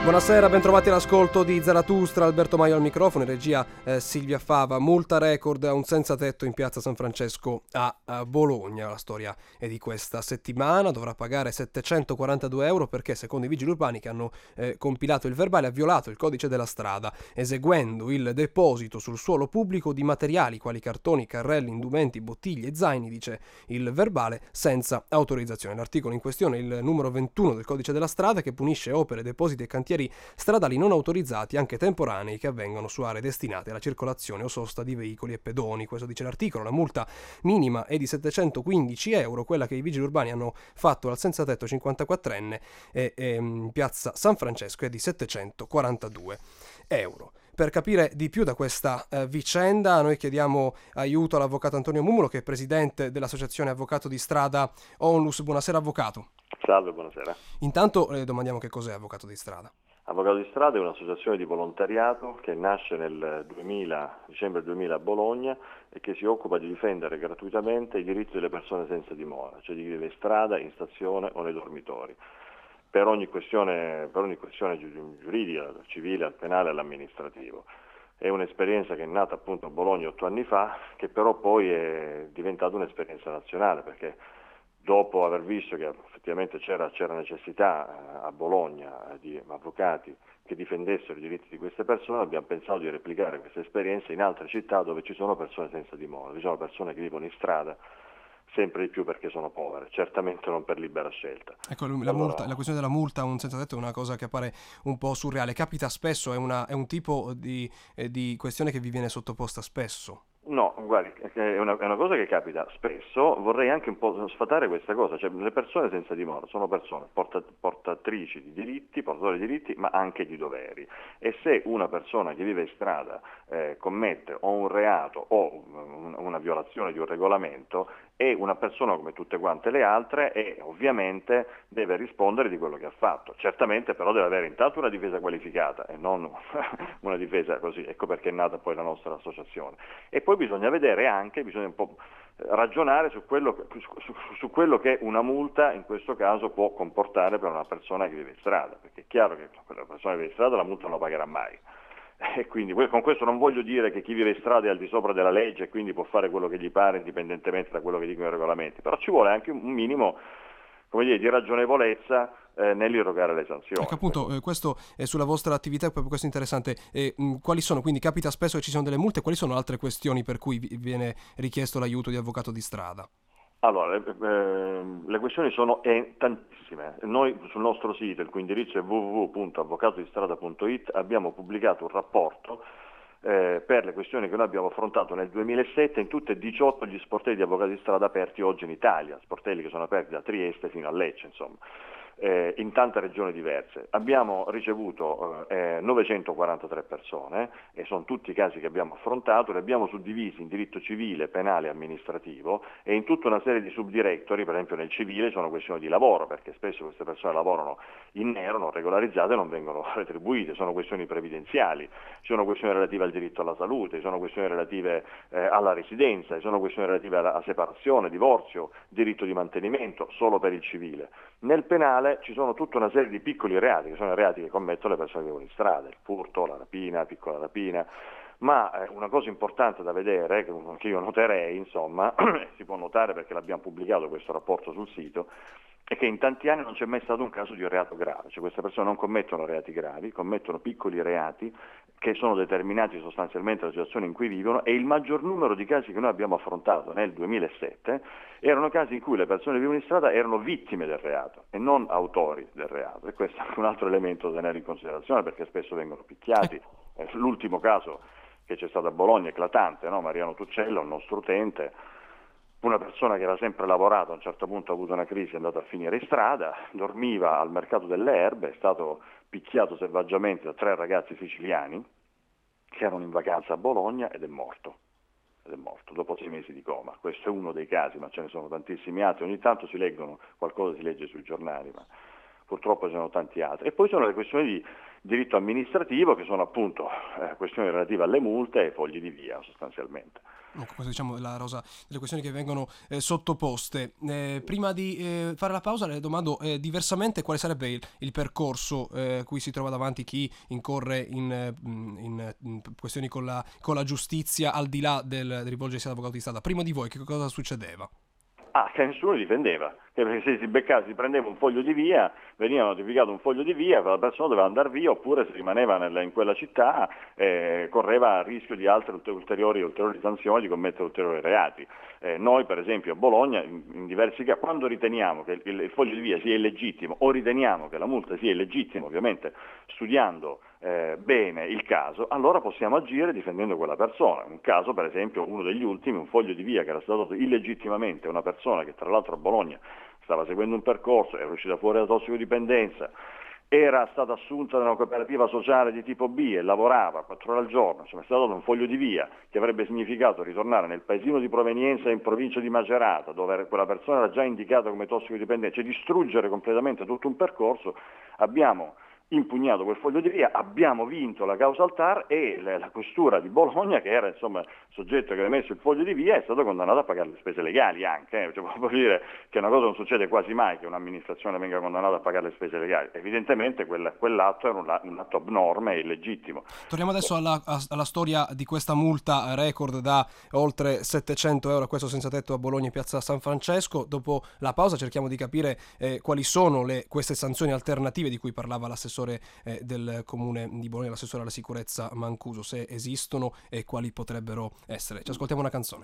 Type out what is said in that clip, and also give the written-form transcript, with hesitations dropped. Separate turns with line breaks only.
Buonasera, bentrovati all'ascolto di Zarathustra, Alberto Maio al microfono, in regia Silvia Fava. Multa record a un senza tetto in piazza San Francesco a Bologna. La storia è di questa settimana, dovrà pagare 742 euro perché secondo i vigili urbani che hanno compilato il verbale ha violato il codice della strada eseguendo il deposito sul suolo pubblico di materiali quali cartoni, carrelli, indumenti, bottiglie e zaini, dice il verbale, senza autorizzazione. L'articolo in questione è il numero 21 del codice della strada che punisce opere, depositi e cantieri stradali non autorizzati, anche temporanei, che avvengono su aree destinate alla circolazione o sosta di veicoli e pedoni. Questo dice l'articolo. La multa minima è di 715 euro, quella che i vigili urbani hanno fatto al senza tetto 54enne in piazza San Francesco è di 742 euro. Per capire di più da questa vicenda noi chiediamo aiuto all'avvocato Antonio Mumulo, che è presidente dell'associazione Avvocato di Strada Onlus. Buonasera avvocato.
Salve, buonasera.
Intanto domandiamo che cos'è Avvocato di Strada.
Avvocato di Strada è un'associazione di volontariato che nasce nel dicembre 2000 a Bologna e che si occupa di difendere gratuitamente i diritti delle persone senza dimora, cioè di chi vive in strada, in stazione o nei dormitori, per ogni questione giuridica, dal civile al penale all'amministrativo. È un'esperienza che è nata appunto a Bologna 8 anni fa, che però poi è diventata un'esperienza nazionale, perché dopo aver visto che effettivamente c'era necessità a Bologna di avvocati che difendessero i diritti di queste persone, abbiamo pensato di replicare questa esperienza in altre città dove ci sono persone senza dimora, ci sono persone che vivono in strada sempre di più perché sono povere, certamente non per libera scelta.
Ecco, la questione della multa, un senza tetto, è una cosa che appare un po' surreale. Capita spesso, è un tipo di questione che vi viene sottoposta spesso?
No, guardi, è una cosa che capita spesso. Vorrei anche un po' sfatare questa cosa, cioè le persone senza dimora sono persone portatrici di diritti, portatori di diritti, ma anche di doveri, e se una persona che vive in strada commette o un reato o una violazione di un regolamento, è una persona come tutte quante le altre e ovviamente deve rispondere di quello che ha fatto. Certamente però deve avere intanto una difesa qualificata e non una difesa così, ecco perché è nata poi la nostra associazione. E poi bisogna vedere anche, bisogna un po' ragionare su quello che una multa in questo caso può comportare per una persona che vive in strada, perché è chiaro che quella persona che vive in strada la multa non la pagherà mai. E quindi con questo non voglio dire che chi vive in strada è al di sopra della legge e quindi può fare quello che gli pare indipendentemente da quello che dicono i regolamenti, però ci vuole anche un minimo, come dire, di ragionevolezza nell'irrogare le sanzioni.
Ecco, appunto, questo è sulla vostra attività, proprio questo è interessante. Quali sono, quindi capita spesso che ci sono delle multe, quali sono altre questioni per cui viene richiesto l'aiuto di avvocato di strada?
Allora, le questioni sono tantissime. Noi sul nostro sito, il cui indirizzo è www.avvocatodistrada.it, abbiamo pubblicato un rapporto per le questioni che noi abbiamo affrontato nel 2007 in tutti e 18 gli sportelli di avvocati di strada aperti oggi in Italia, sportelli che sono aperti da Trieste fino a Lecce, insomma. In tante regioni diverse. Abbiamo ricevuto 943 persone e sono tutti i casi che abbiamo affrontato, li abbiamo suddivisi in diritto civile, penale e amministrativo e in tutta una serie di subdirectori. Per esempio nel civile sono questioni di lavoro, perché spesso queste persone lavorano in nero, non regolarizzate e non vengono retribuite, sono questioni previdenziali, ci sono questioni relative al diritto alla salute, ci sono questioni relative alla residenza, ci sono questioni relative alla separazione, divorzio, diritto di mantenimento, solo per il civile. Nel penale ci sono tutta una serie di piccoli reati, che sono i reati che commettono le persone che vivono in strada, il furto, la rapina, piccola rapina, ma una cosa importante da vedere, che io noterei, insomma, si può notare perché l'abbiamo pubblicato questo rapporto sul sito, è che in tanti anni non c'è mai stato un caso di un reato grave, cioè queste persone non commettono reati gravi, commettono piccoli reati che sono determinati sostanzialmente dalla situazione in cui vivono, e il maggior numero di casi che noi abbiamo affrontato nel 2007 erano casi in cui le persone che vivono in strada erano vittime del reato e non autori del reato, e questo è anche un altro elemento da tenere in considerazione perché spesso vengono picchiati. L'ultimo caso che c'è stato a Bologna, eclatante, no? Mariano Tuccello, il nostro utente, una persona che era sempre lavorato, a un certo punto ha avuto una crisi, è andato a finire in strada, dormiva al mercato delle erbe, è stato picchiato selvaggiamente da 3 ragazzi siciliani che erano in vacanza a Bologna ed è morto dopo 6 mesi di coma. Questo è uno dei casi, ma ce ne sono tantissimi altri, ogni tanto qualcosa si legge sui giornali, ma purtroppo ce ne sono tanti altri. E poi sono le questioni diritto amministrativo, che sono appunto questioni relative alle multe e ai fogli di via sostanzialmente.
Ecco, questa diciamo è la rosa delle questioni che vengono sottoposte. Prima di fare la pausa le domando diversamente quale sarebbe il percorso cui si trova davanti chi incorre in questioni con la giustizia, al di là del rivolgersi all'avvocato di Stato. Prima di voi che cosa succedeva?
Che nessuno difendeva, perché se si beccava, si prendeva un foglio di via, veniva notificato un foglio di via, la persona doveva andare via, oppure se rimaneva in quella città correva il rischio di altre ulteriori sanzioni, di commettere ulteriori reati. Noi per esempio a Bologna, in diversi casi, quando riteniamo che il foglio di via sia illegittimo o riteniamo che la multa sia illegittima, ovviamente studiando bene il caso, allora possiamo agire difendendo quella persona. Un caso, per esempio, uno degli ultimi, un foglio di via che era stato dato illegittimamente a una persona che tra l'altro a Bologna stava seguendo un percorso, era uscita fuori da tossicodipendenza, era stata assunta da una cooperativa sociale di tipo B e lavorava 4 ore al giorno, insomma è stato dato un foglio di via che avrebbe significato ritornare nel paesino di provenienza in provincia di Macerata, dove quella persona era già indicata come tossicodipendente, cioè distruggere completamente tutto un percorso. Abbiamo impugnato quel foglio di via, abbiamo vinto la causa al TAR e la questura di Bologna, che era insomma il soggetto che aveva messo il foglio di via, è stato condannato a pagare le spese legali anche. Cioè, voglio dire che una cosa non succede quasi mai, che un'amministrazione venga condannata a pagare le spese legali. Evidentemente quell'atto era un atto abnorme e illegittimo.
Torniamo adesso alla storia di questa multa record da oltre 700 euro a questo senza tetto a Bologna in piazza San Francesco. Dopo la pausa cerchiamo di capire quali sono queste sanzioni alternative di cui parlava l'assessore del comune di Bologna, l'assessore alla sicurezza Mancuso, se esistono e quali potrebbero essere. Ci ascoltiamo una canzone.